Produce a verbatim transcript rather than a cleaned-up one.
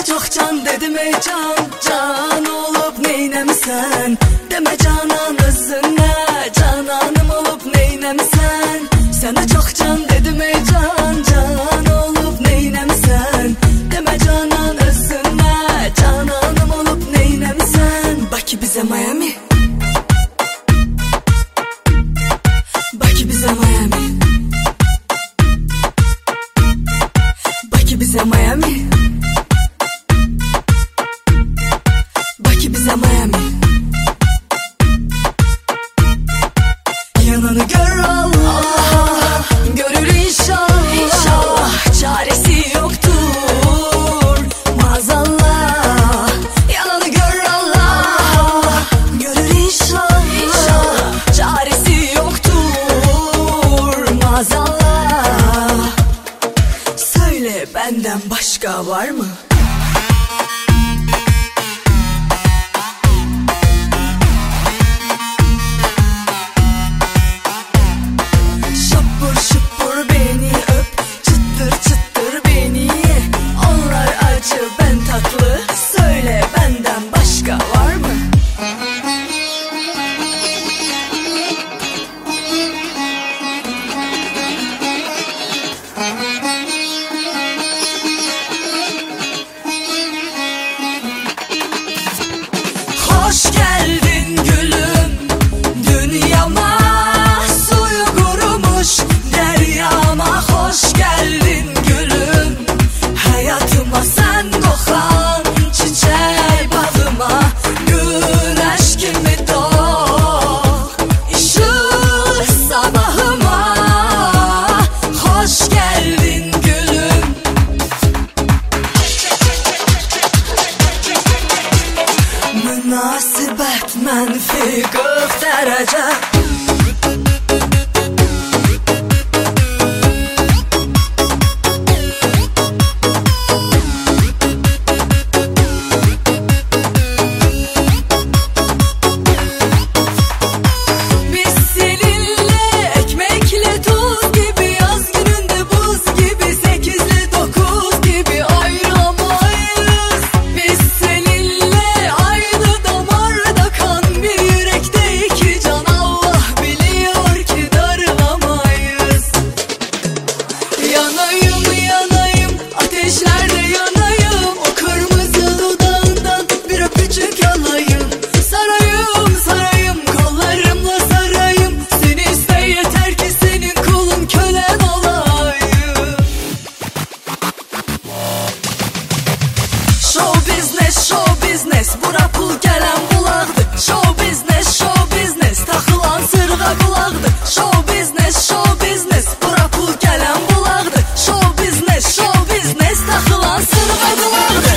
çok can dedim ey can, can olup neynemsen. Deme canan özüne, cananım olup neynemsen. Sana çok can dedim ey can, can olup neynemsen. Deme canan özüne, cananım olup neynemsen. Bakı bize Miami, bakı bize Miami, bakı bize Miami, bakı bize Miami. Yanını gör Allah, görür inşallah, inşallah. Çaresi yoktur maazallah. Yanını gör Allah, görür inşallah, inşallah. Çaresi yoktur maazallah. Söyle benden başka var mı? Hoş geldin gülüm dünyama, suyu kurumuş deryama. Hoş geldin gülüm hayatıma, sen kokan çiçek bağıma. Güneş gibi doğ ışık sabahıma. Hoş geldin gülüm. Münasibət mənfi qırx dərəcə. Biz seninle ekmekle tuz gibi, yaz gününde buz gibi, sekizle dokuz gibi ayrılamayız. Biz seninle aynı damarda kan, bir yürekte iki can, Allah biliyor ki darılamayız. Yanayım yanayım ateşlerde yanayım, o kırmızı dudağından bir öpücük alayım. Sarayım sarayım kollarımla sarayım, seni iste yeter ki senin kulun kölen olayım. Show business, show business, bura pul gelen bulaqdır. Show business, show business, taxılan sırğa qulaqdır. Show business, show business, bura pul gelen bulaqdır. Show business, show business, taxılan sırğa qulaqdır.